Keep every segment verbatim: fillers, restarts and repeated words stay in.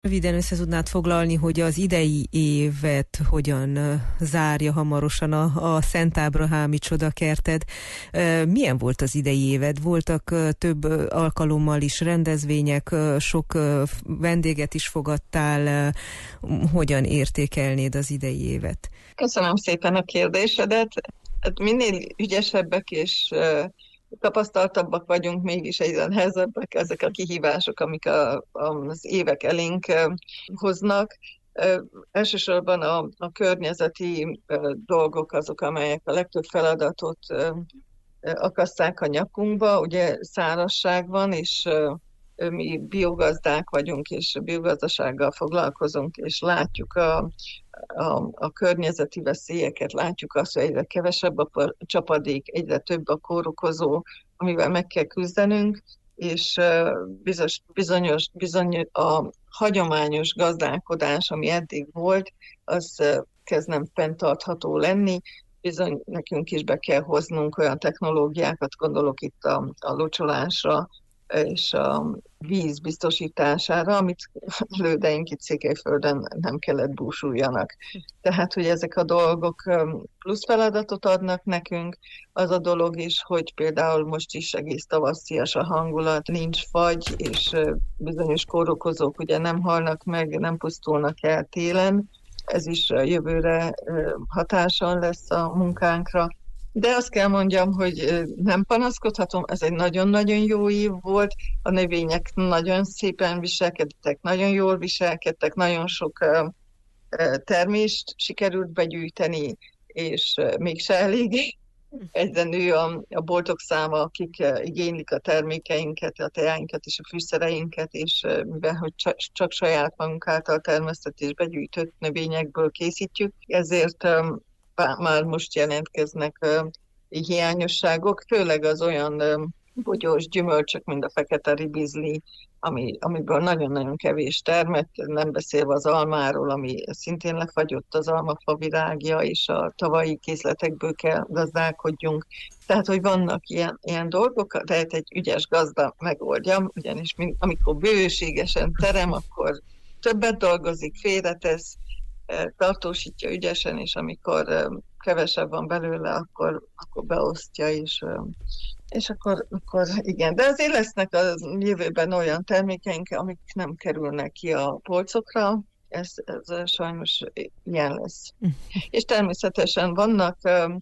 Röviden össze tudnád foglalni, hogy az idei évet hogyan zárja hamarosan a, a Szent Ábrahámi Csodakerted. Milyen volt az idei éved? Voltak több alkalommal is rendezvények, sok vendéget is fogadtál. Hogyan értékelnéd az idei évet? Köszönöm szépen a kérdésedet. Hát minél ügyesebbek és tapasztaltabbak vagyunk, mégis egyre nehezebbek ezek a kihívások, amik a, az évek elénk hoznak. Elsősorban a, a környezeti dolgok azok, amelyek a legtöbb feladatot akasztják a nyakunkba. Ugye szárazság van, és mi biogazdák vagyunk, és biogazdasággal foglalkozunk, és látjuk a, a, a környezeti veszélyeket, látjuk azt, hogy egyre kevesebb a csapadék, egyre több a kórokozó, amivel meg kell küzdenünk, és bizonyos, bizonyos, bizonyos a hagyományos gazdálkodás, ami eddig volt, az kezd nem fenntartható lenni. Bizony nekünk is be kell hoznunk olyan technológiákat, gondolok itt a, a locsolásra, és a víz biztosítására, amit elődeink itt Székelyföldön nem kellett búsuljanak. Tehát, hogy ezek a dolgok plusz feladatot adnak nekünk, az a dolog is, hogy például most is egész tavaszias a hangulat, nincs fagy, és bizonyos kórokozók ugye nem halnak meg, nem pusztulnak el télen, ez is jövőre hatással lesz a munkánkra. De azt kell mondjam, hogy nem panaszkodhatom, ez egy nagyon-nagyon jó év volt, a növények nagyon szépen viselkedtek, nagyon jól viselkedtek, nagyon sok termést sikerült begyűjteni, és mégse elég. Egyre nő a, a boltok száma, akik igénylik a termékeinket, a teáinkat és a fűszereinket, és mivel hogy csak, csak saját magunk által termesztett és begyűjtött növényekből készítjük, ezért már most jelentkeznek uh, hiányosságok, főleg az olyan uh, bogyós gyümölcsök, mint a fekete ribizli, ami, amiből nagyon-nagyon kevés termett, nem beszélve az almáról, ami szintén lefagyott az almafa virágja, és a tavalyi készletekből kell gazdálkodjunk. Tehát, hogy vannak ilyen, ilyen dolgok, tehát egy ügyes gazda megoldja, ugyanis amikor bőségesen terem, akkor többet dolgozik, félretesz, tartósítja ügyesen, és amikor kevesebb van belőle, akkor, akkor beosztja, és, és akkor, akkor igen. De azért lesznek a jövőben olyan termékeink, amik nem kerülnek ki a polcokra, ez, ez sajnos ilyen lesz. És természetesen vannak,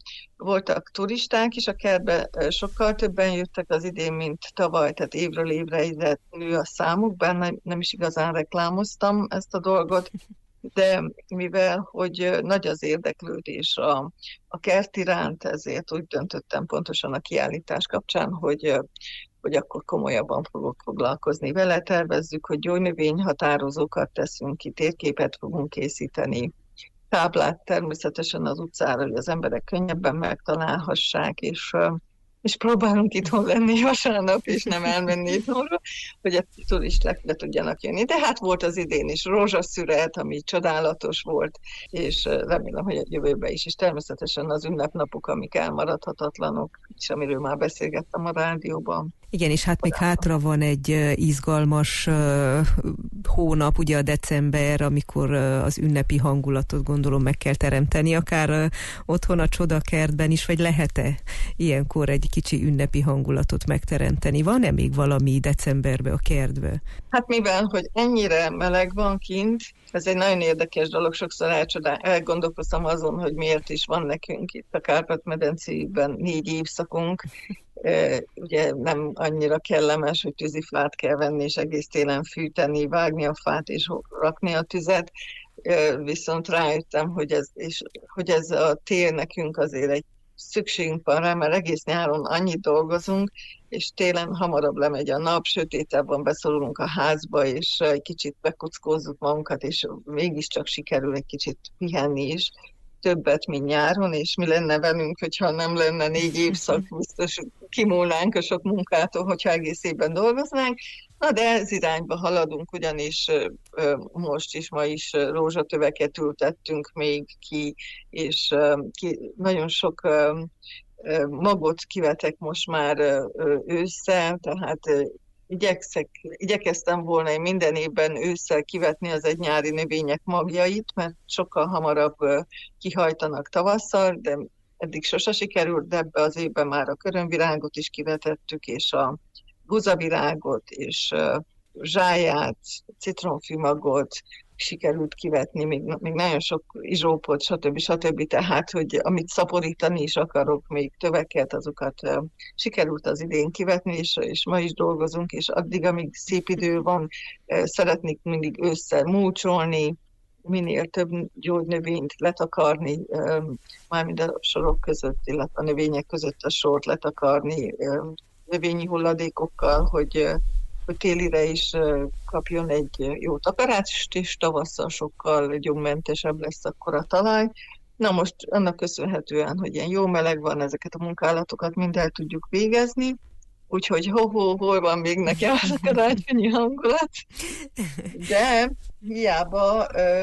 voltak turisták is a kertbe, sokkal többen jöttek az idén, mint tavaly, tehát évről évre egyre nő a számuk, bár nem is igazán reklámoztam ezt a dolgot, de mivel, hogy nagy az érdeklődés a, a kert iránt, ezért úgy döntöttem pontosan a kiállítás kapcsán, hogy, hogy akkor komolyabban fogok foglalkozni vele. Tervezzük, hogy gyógynövényhatározókat teszünk ki, térképet fogunk készíteni, táblát természetesen az utcára, hogy az emberek könnyebben megtalálhassák, és és próbálunk itthon lenni vasárnap, és nem elmenni itthonra, hogy a turisták le tudjanak jönni. De hát volt az idén is rózsaszüret, ami csodálatos volt, és remélem, hogy a jövőben is, és természetesen az ünnepnapok, amik elmaradhatatlanok, és amiről már beszélgettem a rádióban. Igen, és hát még hátra van egy izgalmas uh, hónap, ugye a december, amikor uh, az ünnepi hangulatot gondolom meg kell teremteni, akár uh, otthon a Csodakertben is, vagy lehet-e ilyenkor egy kicsi ünnepi hangulatot megteremteni? Van-e még valami decemberben a kertbe? Hát mivel, hogy ennyire meleg van kint, ez egy nagyon érdekes dolog, sokszor elcsodál, elgondolkoztam azon, hogy miért is van nekünk itt a Kárpát-medencében négy évszakunk. Ugye nem annyira kellemes, hogy tűzifát kell venni, és egész télen fűteni, vágni a fát és rakni a tüzet, viszont rájöttem, hogy ez, és, hogy ez a tél nekünk azért egy szükségünk van rá, mert egész nyáron annyit dolgozunk, és télen hamarabb lemegy a nap, sötétebben beszorulunk a házba, és egy kicsit bekuckózzuk magunkat, és mégiscsak sikerül egy kicsit pihenni is, többet, mint nyáron, és mi lenne velünk, hogyha nem lenne négy évszak, biztos kimúlnánk a sok munkától, hogyha egész évben dolgoznánk. Na de ez irányba haladunk, ugyanis most is, ma is rózsatöveket ültettünk még ki, és ki, nagyon sok magot kivetek most már ősszel, tehát igyekszek, igyekeztem volna én minden évben ősszel kivetni az egy nyári növények magjait, mert sokkal hamarabb kihajtanak tavasszal, de eddig sose sikerült, de ebbe az évben már a körömvirágot is kivetettük, és a buzavirágot, és zsáját, citronfűmagot sikerült kivetni, még, még nagyon sok izsópot, stb. stb. Tehát, hogy amit szaporítani is akarok, még töveket, azokat uh, sikerült az idén kivetni, és, és ma is dolgozunk, és addig, amíg szép idő van, uh, szeretnék mindig ősszel múlcsolni, minél több gyógynövényt letakarni, uh, mármint a sorok között, illetve a növények között a sort letakarni, uh, növényi hulladékokkal, hogy uh, hogy télire is kapjon egy jó takarást, és tavasszal sokkal gyommentesebb lesz akkor a talaj. Na most annak köszönhetően, hogy ilyen jó meleg van, ezeket a munkálatokat mind el tudjuk végezni, úgyhogy ho-ho, hol van még nekem az a karácsonyi hangulat, de hiába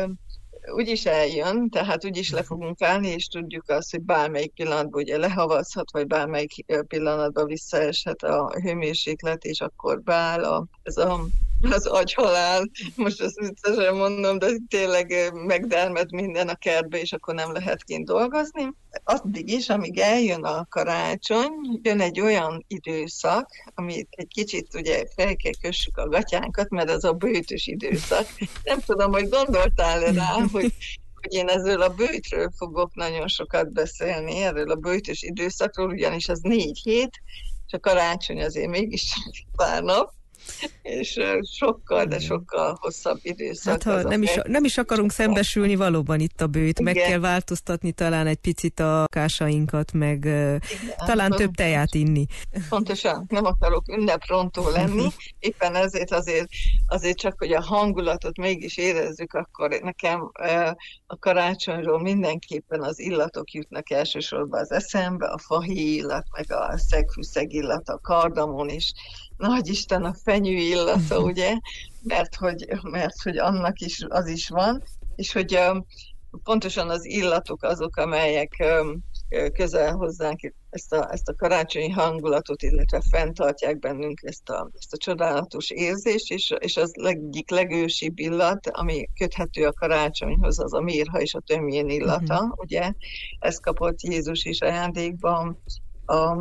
úgyis eljön, tehát úgyis le fogunk állni, és tudjuk azt, hogy bármelyik pillanatban ugye lehavazhat, vagy bármelyik pillanatban visszaeshet a hőmérséklet, és akkor beáll a, ez a, az agyhalál. Most ezt viccesen mondom, de tényleg megdermed minden a kertbe, és akkor nem lehet kint dolgozni. Addig is, amíg eljön a karácsony, jön egy olyan időszak, amit egy kicsit ugye fel kell kössük a gatyánkat, mert ez a bőtös időszak. Nem tudom, hogy gondoltál rá, hogy, hogy én ezzel a bőtről fogok nagyon sokat beszélni, erről a bőtös időszakról, ugyanis az négy hét, és a karácsony azért mégis pár nap, és sokkal, de sokkal hosszabb időszak. Hát ha nem is, nem is akarunk szembesülni valóban itt a bőt, meg kell változtatni talán egy picit a kásainkat, meg igen, talán több teját inni. Pontosan, nem akarok ünneprontó lenni, éppen ezért azért, azért csak, hogy a hangulatot mégis érezzük, akkor nekem a karácsonyról mindenképpen az illatok jutnak elsősorban az eszembe, a fahéj illat, meg a szegfűszeg illat, a kardamon is, nagy Isten, a fenyő illata, ugye, mert hogy, mert hogy annak is az is van, és hogy pontosan az illatok azok, amelyek közel hozzánk ezt a, ezt a karácsonyi hangulatot, illetve fenntartják bennünk ezt a, ezt a csodálatos érzést, és, és az egyik legősibb illat, ami köthető a karácsonyhoz, az a mirha és a tömjén illata, uh-huh. ugye, ezt kapott Jézus is ajándékban a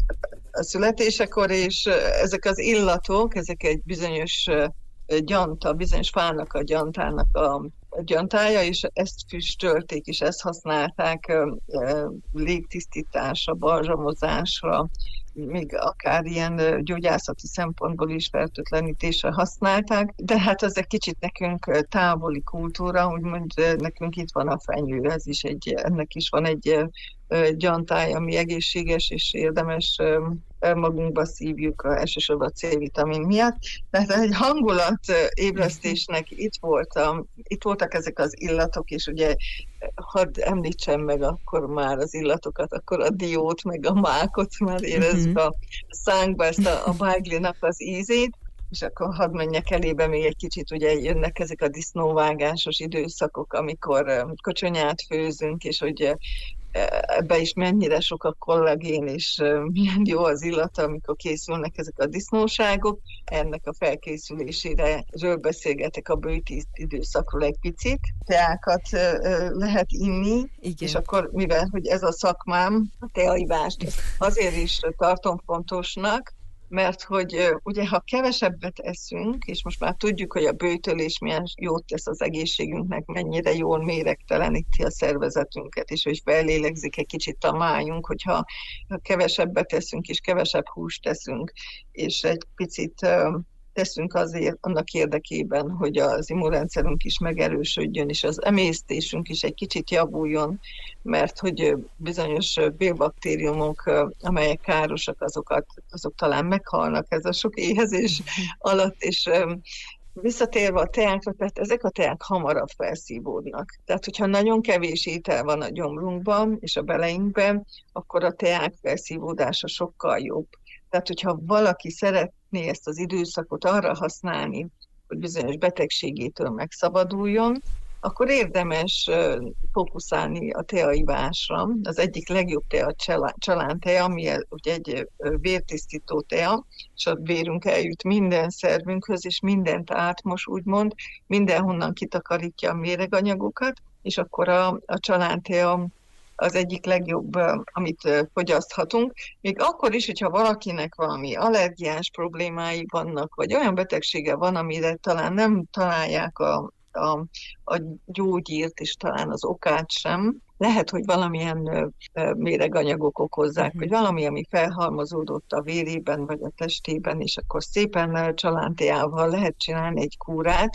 a születésekor, és ezek az illatok, ezek egy bizonyos gyanta, bizonyos fának a gyantának a gyantája, és ezt füstölték, és ezt használták légtisztításra, balzsamozásra, még akár ilyen gyógyászati szempontból is fertőtlenítésre használták, de hát ez egy kicsit nekünk távoli kultúra, úgymond nekünk itt van a fenyő, ez is egy, ennek is van egy gyantája, ami egészséges és érdemes magunkba szívjuk, elsősorban a C-vitamin miatt. Tehát egy hangulatébresztésnek itt voltam, itt voltak ezek az illatok, és ugye hadd említsem meg akkor már az illatokat, akkor a diót, meg a mákot már érezzük a szánkba, ezt a, a báglinak az ízét, és akkor hadd menjek elébe még egy kicsit, ugye jönnek ezek a disznóvágásos időszakok, amikor kocsonyát főzünk, és hogy ebbe is mennyire sok a kollagén, és milyen jó az illata, amikor készülnek ezek a disznóságok. Ennek a felkészülésére ről beszélgetek a bőti időszakról egy picit. Teákat lehet inni, igen. És akkor mivel, hogy ez a szakmám, a teaivást azért is tartom fontosnak, mert hogy ugye, ha kevesebbet eszünk, és most már tudjuk, hogy a bőtölés milyen jót tesz az egészségünknek, mennyire jól méregteleníti a szervezetünket, és hogy fellélegzik egy kicsit a májunk, hogyha ha kevesebbet eszünk, és kevesebb húst teszünk, és egy picit teszünk azért annak érdekében, hogy az immunrendszerünk is megerősödjön, és az emésztésünk is egy kicsit javuljon, mert hogy bizonyos bélbaktériumok, amelyek károsak, azokat, azok talán meghalnak ez a sok éhezés alatt, és visszatérve a teákra, tehát ezek a teák hamarabb felszívódnak. Tehát, hogyha nagyon kevés étel van a gyomrunkban és a beleinkben, akkor a teák felszívódása sokkal jobb. Tehát, hogyha valaki szeretné ezt az időszakot arra használni, hogy bizonyos betegségétől megszabaduljon, akkor érdemes fókuszálni a teaivásra. Az egyik legjobb tea a csalántea, ami ugye egy vértisztító tea, és a vérünk eljut minden szervünkhöz, és mindent átmos, úgymond, mindenhonnan kitakarítja a méreganyagokat, és akkor a, a csalántea az egyik legjobb, amit fogyaszthatunk. Még akkor is, hogyha valakinek valami allergiás problémái vannak, vagy olyan betegsége van, amire talán nem találják a, a, a gyógyírt, és talán az okát sem, lehet, hogy valamilyen méreganyagok okozzák, uh-huh. vagy valami, ami felhalmozódott a vérében, vagy a testében, és akkor szépen csalánteával lehet csinálni egy kúrát,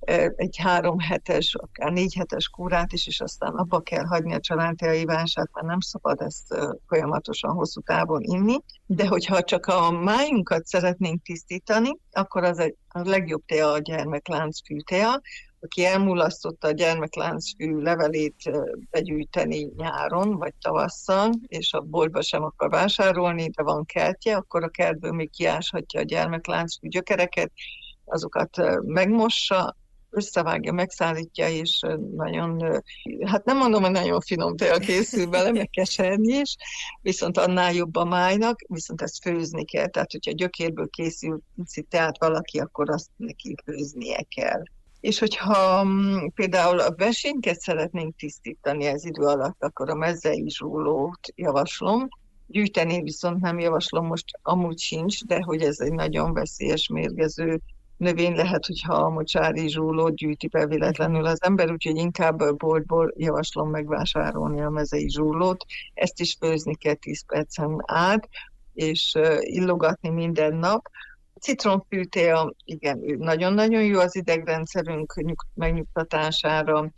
egy három hetes, akár négy hetes kúrát is, és aztán abba kell hagyni a csalántea ivását, mert nem szabad ezt folyamatosan hosszú távon inni. De hogyha csak a májunkat szeretnénk tisztítani, akkor az egy, a legjobb tea a gyermekláncfű tea. Aki elmulasztotta a gyermekláncfű levelét begyűjteni nyáron vagy tavasszal, és a boltba sem akar vásárolni, de van kertje, akkor a kertből még kiáshatja a gyermekláncfű gyökereket, azokat megmossa, összevágja, megszállítja, és nagyon, hát nem mondom, hogy nagyon finom tea készül bele, meg keserny is, viszont annál jobb a májnak, viszont ezt főzni kell. Tehát, hogyha gyökérből készül teát valaki, akkor azt neki főznie kell. És hogyha um, például a vesénket szeretnénk tisztítani ez idő alatt, akkor a mezei zsúlót javaslom. Gyűjteni viszont nem javaslom, most amúgy sincs, de hogy ez egy nagyon veszélyes, mérgező növény lehet, hogyha a mocsári zsúlót gyűjti be véletlenül az ember, úgyhogy inkább boltból javaslom megvásárolni a mezei zsúlót. Ezt is főzni kell tíz percen át, és uh, illogatni minden nap. A citromfű tea, igen, nagyon-nagyon jó az idegrendszerünk megnyugtatására,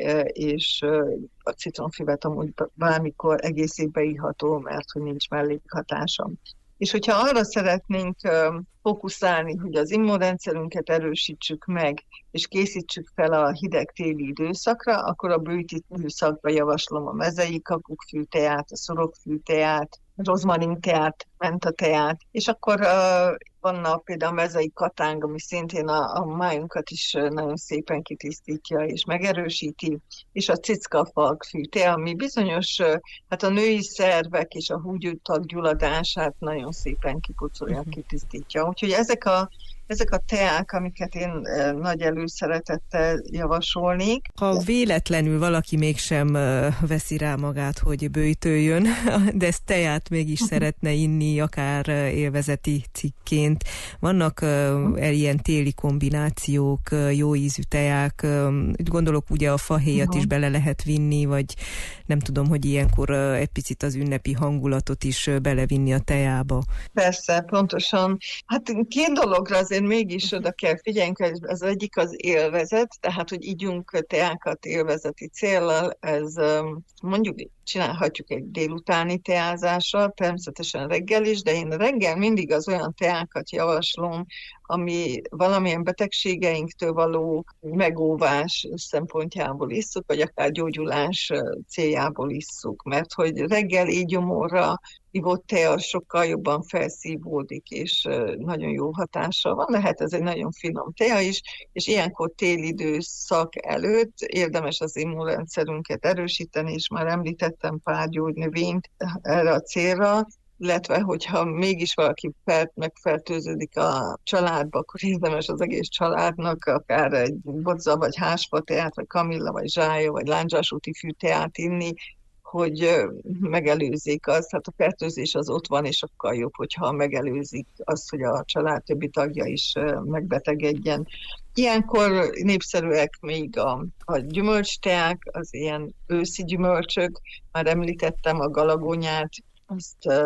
és a citromfüvet amúgy bármikor egész évben iható, mert hogy nincs mellékhatása. És hogyha arra szeretnénk fókuszálni, hogy az immunrendszerünket erősítsük meg, és készítsük fel a hideg téli időszakra, akkor a bőti időszakban javaslom a mezei kakukkfű teát, a szorokfű teát, rozmarin teát, menta teát, és akkor uh, vannak például a mezei katáng, ami szintén a, a májunkat is nagyon szépen kitisztítja és megerősíti, és a cickafalkfű tea, ami bizonyos, hát a női szervek és a húgyutak gyulladását nagyon szépen kipucolja, kitisztítja. Úgyhogy ezek a Ezek a teák, amiket én nagy előszeretettel javasolnék. Ha véletlenül valaki mégsem veszi rá magát, hogy böjtöljön, de ezt teát mégis szeretne inni, akár élvezeti cikként. Vannak ilyen téli kombinációk, jó ízű teák, gondolok ugye a fahéjat uh-huh. is bele lehet vinni, vagy nem tudom, hogy ilyenkor egy picit az ünnepi hangulatot is belevinni a teába. Persze, pontosan. Hát két dologra azért mégis oda kell figyeljünk, az egyik az élvezet, tehát, hogy ígyunk teákat élvezeti céllal, ez mondjuk csinálhatjuk egy délutáni teázással, természetesen reggel is, de én reggel mindig az olyan teákat javaslom, ami valamilyen betegségeinktől való megóvás szempontjából isszuk, vagy akár gyógyulás céljából isszuk, mert hogy reggel éjgyomorra ivott tea sokkal jobban felszívódik, és nagyon jó hatása van. Lehet ez egy nagyon finom tea is, és ilyenkor téli időszak előtt érdemes az immunrendszerünket erősíteni, és már említettem pár gyógynövényt erre a célra, illetve hogyha mégis valaki felt, megfertőződik a családba, akkor érdemes az egész családnak akár egy bodza, vagy hásfa teát, vagy kamilla, vagy zsája, vagy lándzsásúti fű teát inni, hogy megelőzik azt, hát a fertőzés az ott van, és sokkal jobb, hogyha megelőzik azt, hogy a család többi tagja is megbetegedjen. Ilyenkor népszerűek még a, a gyümölcsteák, az ilyen őszi gyümölcsök, már említettem a galagonyát, azt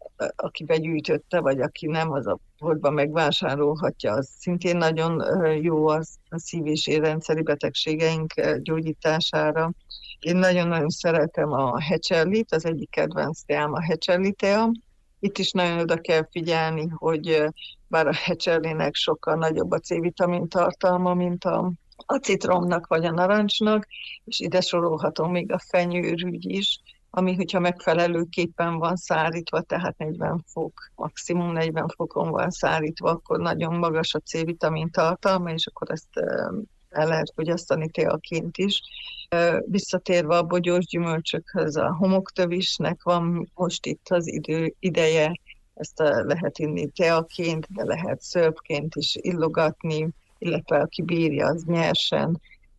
aki begyűjtötte, vagy aki nem, az a boltban megvásárolhatja, az szintén nagyon jó az a szív- és érrendszeri betegségeink gyógyítására. Én nagyon-nagyon szeretem a hecserlit, az egyik kedvenc teám a hecserli tea. Itt is nagyon oda kell figyelni, hogy bár a hecserlinek sokkal nagyobb a C-vitamin tartalma, mint a, a citromnak vagy a narancsnak, és ide sorolhatom még a fenyőrügy is, ami, hogyha megfelelőképpen van szárítva, tehát negyven fok, maximum negyven fokon van szárítva, akkor nagyon magas a C-vitamin tartalma, és akkor ezt el lehet fogyasztani teaként is. Visszatérve a bogyós gyümölcsökhöz, a homoktövisnek van most itt az idő, ideje, ezt lehet inni teaként, de lehet szörpként is illogatni, illetve aki bírja, az nyersen,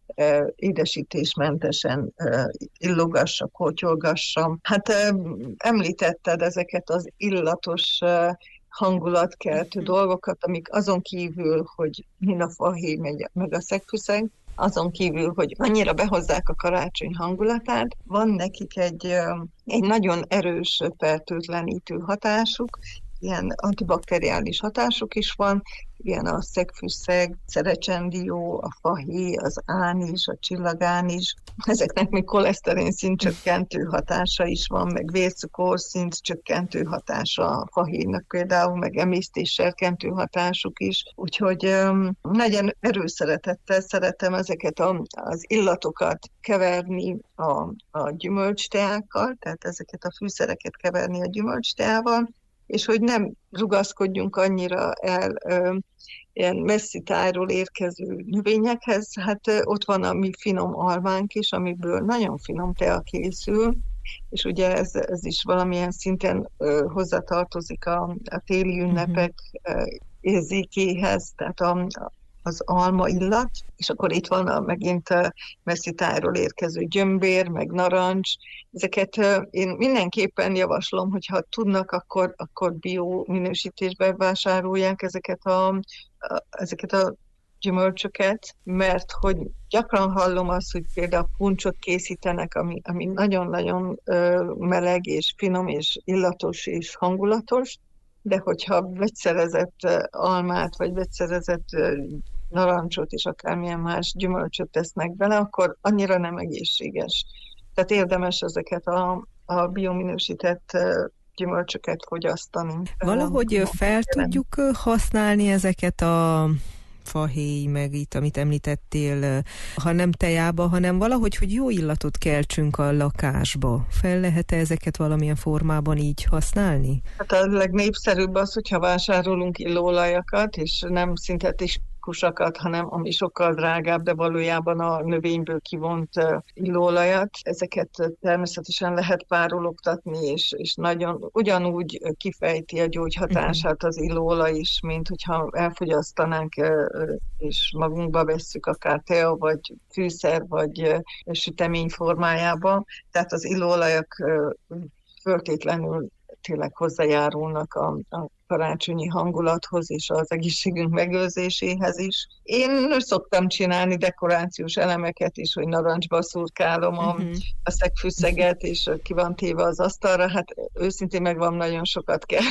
édesítésmentesen illogassa, kótyolgassa. Hát említetted ezeket az illatos hangulatkeltő dolgokat, amik azon kívül, hogy min a fahéj, meg a szegfűszeg, azon kívül, hogy annyira behozzák a karácsony hangulatát, van nekik egy, egy nagyon erős fertőtlenítő hatásuk, ilyen antibakteriális hatásuk is van, ilyen a szegfűszeg, szerecsendió, a fahéj, az ánis, a csillagánis. Ezeknek még koleszterin szint csökkentő hatása is van, meg vércukor szint csökkentő hatása a fahéjnak például, meg emésztés serkentő hatásuk is. Úgyhogy um, nagyon erőszeretettel szeretem ezeket a, az illatokat keverni a, a gyümölcsteákkal, tehát ezeket a fűszereket keverni a gyümölcsteával, és hogy nem rugaszkodjunk annyira el ö, ilyen messzi tájról érkező növényekhez. Hát ö, ott van a mi finom almánk is, amiből nagyon finom tea készül, és ugye ez, ez is valamilyen szinten ö, hozzatartozik a, a téli ünnepek ö, érzékéhez, tehát a, az alma illat, és akkor itt van a, megint a messzi tájról érkező gyömbér, meg narancs. Ezeket én mindenképpen javaslom, hogyha tudnak, akkor, akkor bio minősítésben vásárolják ezeket a, a, ezeket a gyümölcsöket, mert hogy gyakran hallom azt, hogy például puncsot készítenek, ami, ami nagyon-nagyon ö, meleg és finom és illatos és hangulatos, de hogyha vegyszerezett almát, vagy vegyszerezett narancsot és akármilyen más gyümölcsöt tesznek bele, akkor annyira nem egészséges. Tehát érdemes ezeket a, a biominősített gyümölcsöket fogyasztani. Valahogy fel tudjuk használni ezeket a fahéj, meg itt, amit említettél, ha nem tejába, hanem valahogy, hogy jó illatot keltsünk a lakásba. Fel lehet-e ezeket valamilyen formában így használni? Hát a legnépszerűbb az, hogyha vásárolunk illóolajakat, és nem szintetikusakat, hanem ami sokkal drágább, de valójában a növényből kivont illóolajat. Ezeket természetesen lehet párologtatni, és, és nagyon ugyanúgy kifejti a gyógyhatását az illóolaj is, mint hogyha elfogyasztanánk és magunkba vesszük akár tea, vagy fűszer, vagy sütemény formájába. Tehát az illóolajak föltétlenül tényleg hozzájárulnak a, a karácsonyi hangulathoz és az egészségünk megőrzéséhez is. Én szoktam csinálni dekorációs elemeket is, hogy narancsba szurkálom a, uh-huh. a szegfűszeget, és ki van téve az asztalra. Hát őszintén megvan, nagyon sokat kell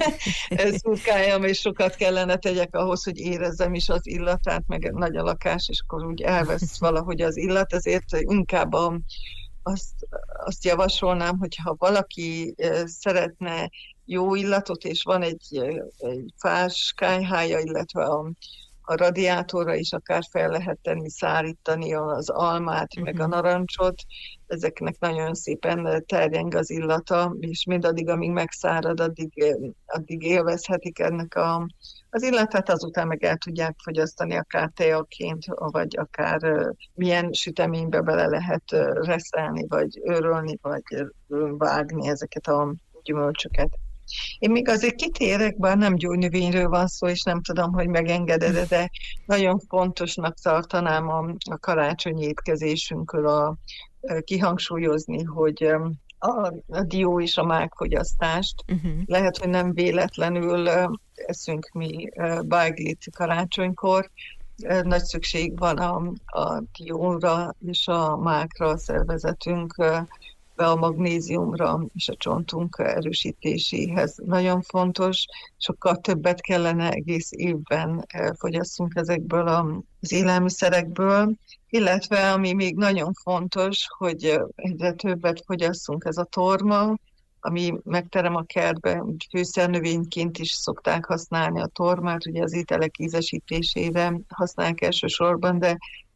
szurkáljam, és sokat kellene tegyek ahhoz, hogy érezzem is az illatát, meg nagy a lakás, és akkor úgy elvesz valahogy az illat, ezért inkább a Azt, azt javasolnám, hogyha valaki szeretne jó illatot, és van egy, egy fás kályhája, illetve a, a radiátorra is akár fel lehet tenni, szárítani az almát, uh-huh. meg a narancsot. Ezeknek nagyon szépen terjeng az illata, és mindaddig, amíg megszárad, addig, addig élvezhetik ennek a, az illatát, azután meg el tudják fogyasztani akár teaként, vagy akár milyen süteménybe bele lehet reszelni, vagy őrölni, vagy vágni ezeket a gyümölcsöket. Én még azért kitérek, bár nem gyógynövényről van szó, és nem tudom, hogy megengeded, de nagyon fontosnak tartanám a, a karácsonyi étkezésünkről a, a kihangsúlyozni, hogy a, a dió és a mágfogyasztást. Uh-huh. Lehet, hogy nem véletlenül eszünk mi bájglit karácsonykor. Nagy szükség van a, a dióra és a mágra a szervezetünk, be a magnéziumra és a csontunk erősítéséhez nagyon fontos. Sokkal többet kellene egész évben fogyasszunk ezekből az élelmiszerekből, illetve ami még nagyon fontos, hogy egyre többet fogyasszunk, ez a torma, ami megterem a kertben, fűszernövényként is szokták használni a tormát, ugye az ételek ízesítésére használják elsősorban, de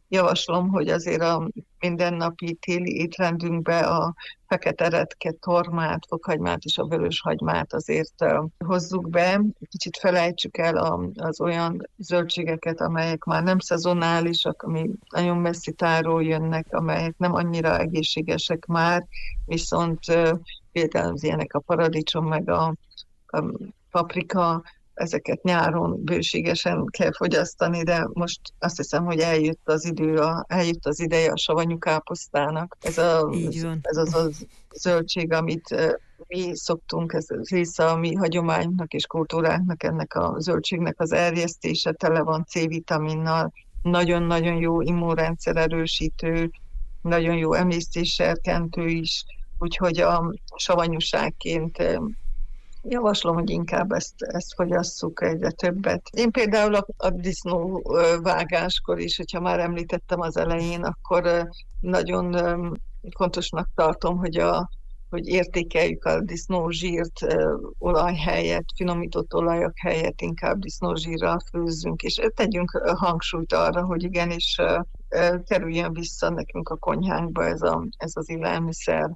javaslom, hogy azért a mindennapi téli étrendünkbe a fekete retke, tormát, fokhagymát és a vöröshagymát azért hozzuk be. Kicsit felejtsük el az olyan zöldségeket, amelyek már nem szezonálisak, ami nagyon messzi táról jönnek, amelyek nem annyira egészségesek már, viszont például az ilyenek a paradicsom, meg a, a paprika, ezeket nyáron bőségesen kell fogyasztani, de most azt hiszem, hogy eljött az idő, a, eljött az ideje a savanyú káposztának. Ez, a, ez az a zöldség, amit mi szoktunk, ez része a mi hagyományunknak és kultúránknak, ennek a zöldségnek az erjesztése, tele van C-vitaminnal, nagyon-nagyon jó immunrendszer erősítő, nagyon jó emésztésserkentő is, úgyhogy a savanyúságként javaslom, hogy inkább ezt, ezt fogyasszuk egyre többet. Én például a, a disznó vágáskor is, hogyha már említettem az elején, akkor nagyon fontosnak tartom, hogy, a, hogy értékeljük a disznózsírt olaj helyett, finomított olajak helyett inkább disznózsírral főzzünk, és tegyünk hangsúlyt arra, hogy igenis kerüljön vissza nekünk a konyhánkba ez, a, ez az élelmiszer,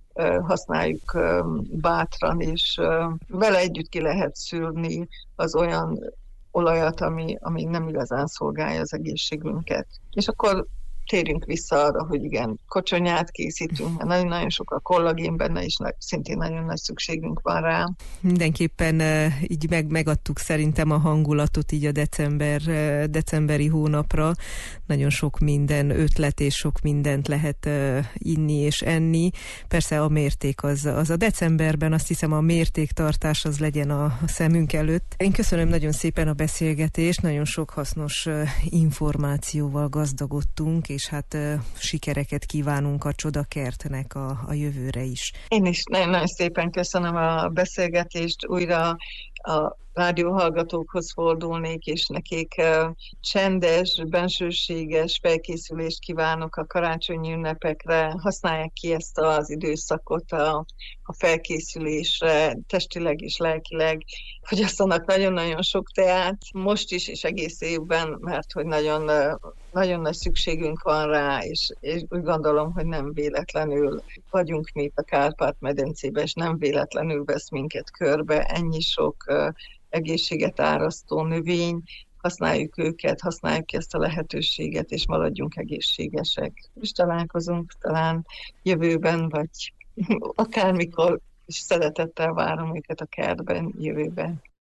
használjuk bátran, és vele együtt ki lehet szűrni az olyan olajat, ami, ami nem igazán szolgálja az egészségünket. És akkor térjünk vissza arra, hogy igen, kocsonyát készítünk, mert nagyon-nagyon sok a kollagén benne, és szintén nagyon nagy szükségünk van rá. Mindenképpen így meg, megadtuk szerintem a hangulatot így a december, decemberi hónapra. Nagyon sok minden ötlet és sok mindent lehet inni és enni. Persze a mérték az, az a decemberben, azt hiszem a mértéktartás az legyen a szemünk előtt. Én köszönöm nagyon szépen a beszélgetést, nagyon sok hasznos információval gazdagodtunk, és hát uh, sikereket kívánunk a Csodakertnek a, a jövőre is. Én is nagyon-nagyon szépen köszönöm a beszélgetést, újra a rádióhallgatókhoz fordulnék, és nekik uh, csendes, bensőséges felkészülést kívánok a karácsonyi ünnepekre. Használják ki ezt az időszakot a, a felkészülésre, testileg és lelkileg. Fogyasszanak nagyon-nagyon sok teát, most is, és egész évben, mert hogy nagyon, uh, nagyon nagy szükségünk van rá, és, és úgy gondolom, hogy nem véletlenül vagyunk mi itt a Kárpát-medencében, és nem véletlenül vesz minket körbe ennyi sok uh, egészséget árasztó növény, használjuk őket, használjuk ki ezt a lehetőséget, és maradjunk egészségesek. És találkozunk talán jövőben, vagy akármikor, és szeretettel várom őket a kertben jövőben.